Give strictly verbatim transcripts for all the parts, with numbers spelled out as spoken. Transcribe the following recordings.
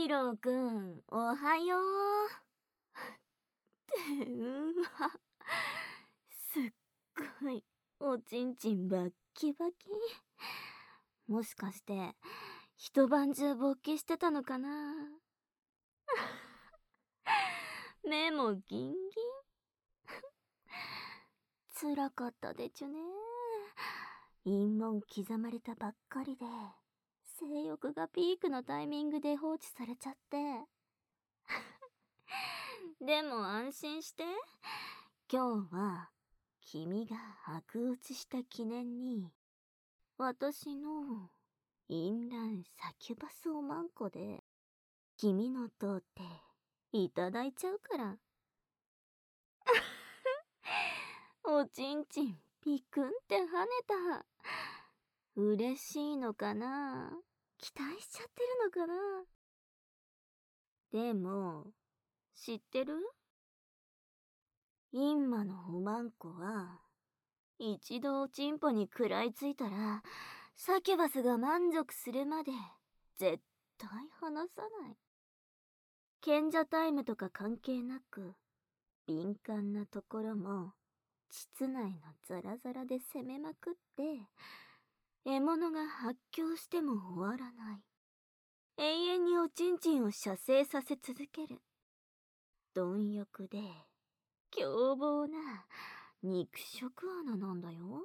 ろうくん、おはよう。ってうわ、すっごいおちんちんバッキバキ。もしかして一晩中勃起してたのかな。目もギンギン。つらかったでちゅね。陰門刻まれたばっかりで性欲がピークのタイミングで放置されちゃって。でも安心して、今日は君が白打ちした記念に私の淫乱サキュバスおまんこで君の通っていただいちゃうから。おちんちんピクンって跳ねた。嬉しいのかな、期待しちゃってるのかな。でも知ってる？インマのおまんこは一度おちんぽに食らいついたらサキュバスが満足するまで絶対離さない。賢者タイムとか関係なく敏感なところも膣内のザラザラで攻めまくって、獲物が発狂しても終わらない。永遠におちんちんを射精させ続ける貪欲で凶暴な肉食穴なんだよ。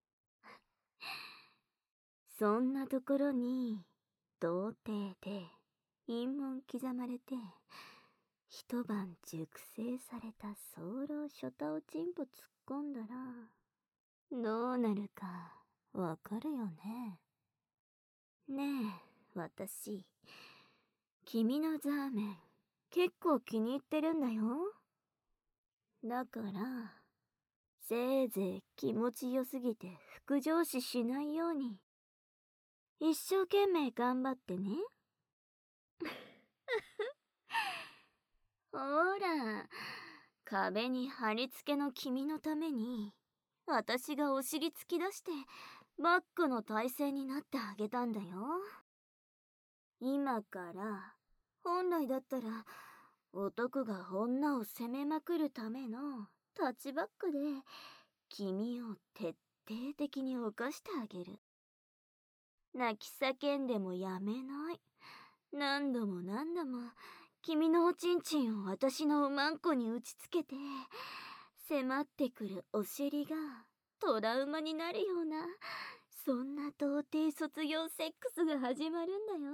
そんなところに童貞で陰門刻まれて一晩熟成された早漏ショタおちんぽ突っ込んだらどうなるかわかるよね。ねえ、私君のザーメン結構気に入ってるんだよ。だからせいぜい気持ちよすぎて副上司しないように一生懸命頑張ってね。ほら、壁に貼り付けの君のために私がお尻突き出してバックの体勢になってあげたんだよ。今から本来だったら男が女を責めまくるためのタッチバックで君を徹底的に犯してあげる。泣き叫んでもやめない。何度も何度も君のおちんちんを私のおまんこに打ちつけて、迫ってくるお尻がトラウマになるような、そんな童貞卒業セックスが始まるんだよ。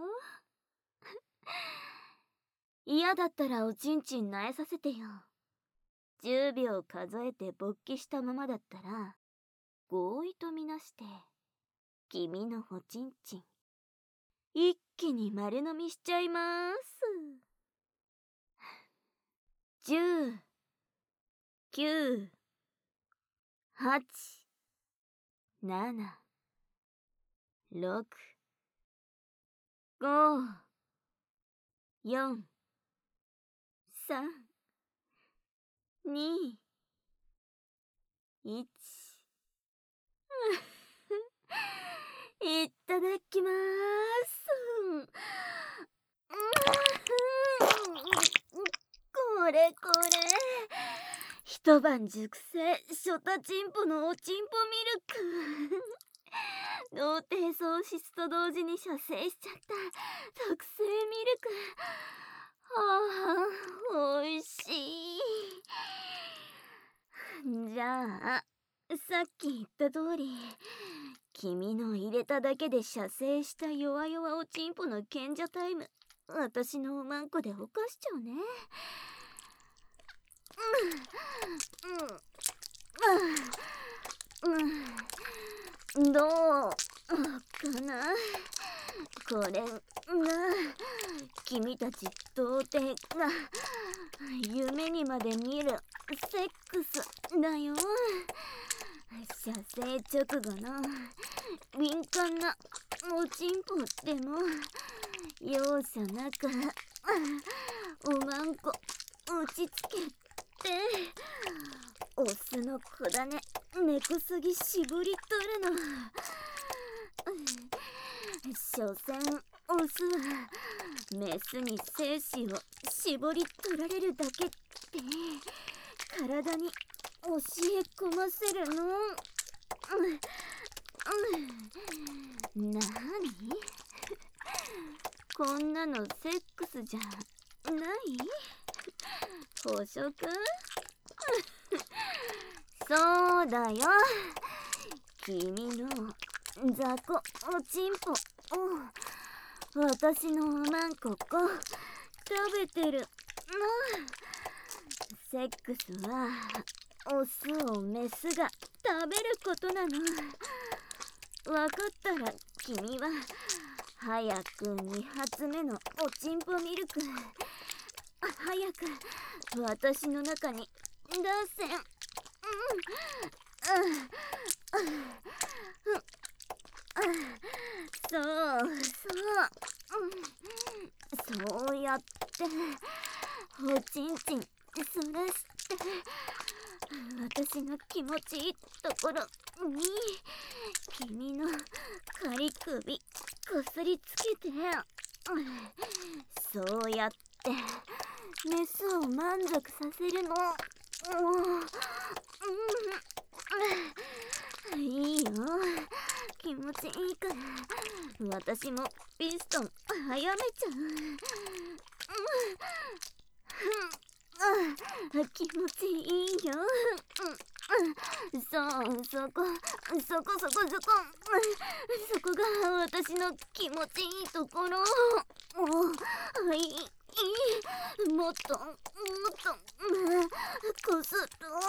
嫌だったらおちんちん萎えさせてよ。じゅうびょう数えて勃起したままだったら合意とみなして君のおちんちん一気に丸飲みしちゃいます。じゅう、きゅう、はち、なな、ろく、ご、よん、さん、に、いち。いっただきまーす。これこれ、一晩熟成ショタチンポのおちんぽミルク。童貞喪失と同時に射精しちゃった特製ミルク。はあ、おいしい。じゃあさっき言った通り君の入れただけで射精した弱々おちんぽの賢者タイム私のおまんこで犯しちゃうね。うんうんうん、どうかな。これが君たち童貞が夢にまで見るセックスだよ。射精直後の敏感なおちんぽでも容赦なくおまんこ打ちつけてオスの子だね根こそぎ絞り取るの。所詮オスはメスに精子を絞り取られるだけって体に教え込ませるの？うん、なに？こんなのセックスじゃない？捕食？そうだよ。君の雑魚おちんぽを私のおまんここ食べてるの。セックスはオスをメスが食べることなの。わかったら君は早くに発目のおちんぽミルク早く私の中に出せ。そうそう、そうやっておちんちんそらして私の気持ちいいところに君のカリ首こすりつけて、そうやってメスを満足させるの。いいよ、気持ちいいから私もピストン早めちゃう。気持ちいいよ。そうそこそこそこそこそこが私の気持ちいいところ。はい、もっともっとこする。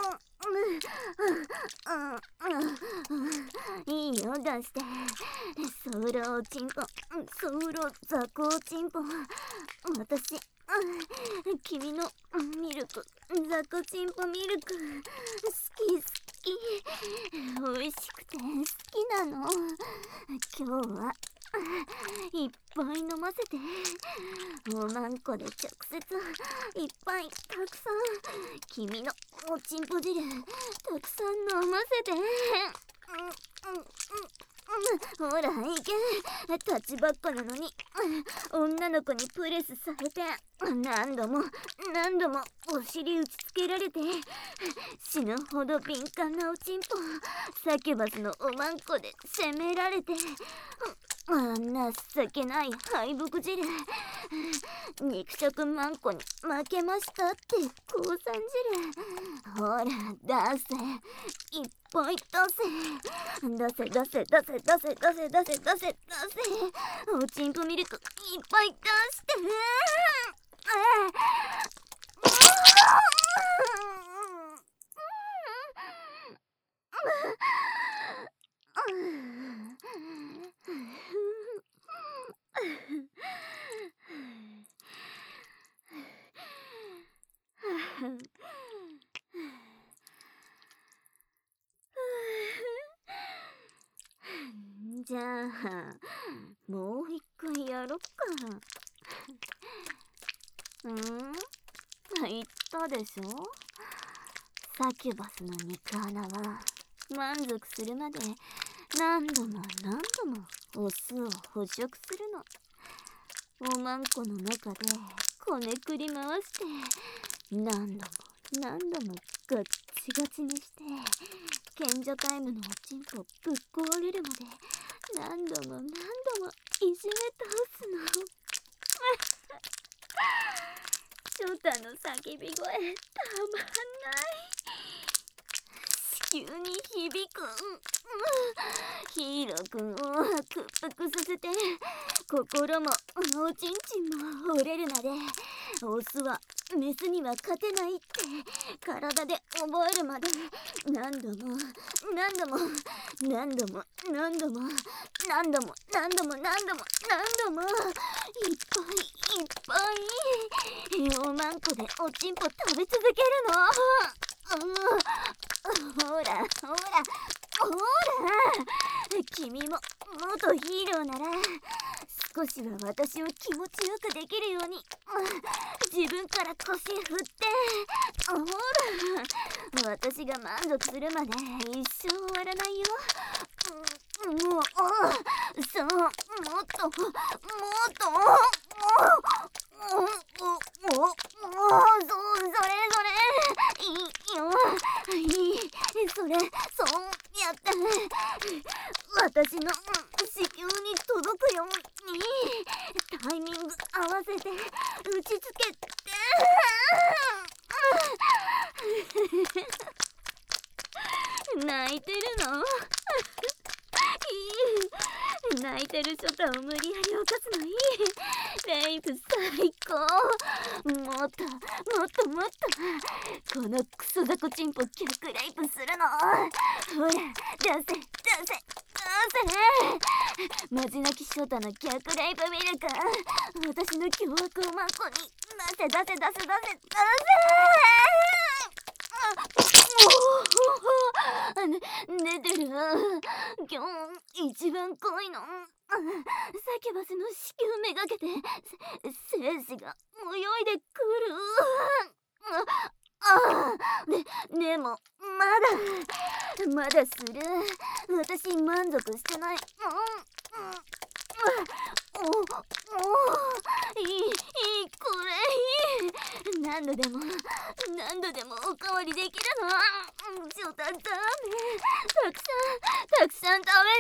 いいよ、出して。ソウロおちんぽ、ソウロザコおちんぽ。私君のミルク、ザコチンポミルク好き好き、美味しくて好きなの。今日はいっぱい飲ませて、おまんこで直接いっぱいたくさん君のおちんぽ汁たくさん飲ませて。うんうんうんほらいけ、立ちばっかなのに女の子にプレスされて何度も何度もお尻打ちつけられて死ぬほど敏感なおちんぽサキュバスのおまんこで責められて、あんな情けない敗北汁、肉食マンコに負けましたって降参汁、ほら出せ、いっぱい出せ出せ出せ出せ出せ出せ出せ出せ出せおちんぽミルクいっぱい出してじゃあもう一回やろっか。うん言ったでしょ、サキュバスの肉穴は満足するまで何度も何度もオスを捕食するの。おまんこの中でこねくり回して何度も何度もガッチガチにして賢者タイムのおちんぽぶっ壊れるまで何度も何度もいじめ倒すの。ショタの叫び声たまんない。子宮に響く。ヒーローくんを屈服させて心もおちんちんも折れるまでオスはメスには勝てないって体で覚えるまで何度も何度も何度も何度も何度も何度も何度も何度もいっぱいいっぱいおまんこでおちんぽ食べ続けるの。うん、ほらほらほら君も元ヒーローなら少しは私を気持ちよくできるように自分から腰振って、ほら私が満足するまで一生終わらないよ。もうそう、もっともっとも合わせて打ちつけて泣いてるのいい泣いてるショタを無理やり起こすのいい。レイプ最高。もっともっともっとこのクソ雑魚チンポ逆レイプするの。ほら出せ出せ出せ。マジ泣きショタの逆レイプミルク、私の凶悪をマンコに出せ出せ出せ出せ出せ。ね、寝てる。今日一番濃いの。サキュバスの子宮めがけて精子が泳いでくる。ああ、で、でもまだまだする。私満足してない。おおいいいいこれいい。何度でも何度でもおかわりできるの。ちょっとダメ。たくさんたくさん食べ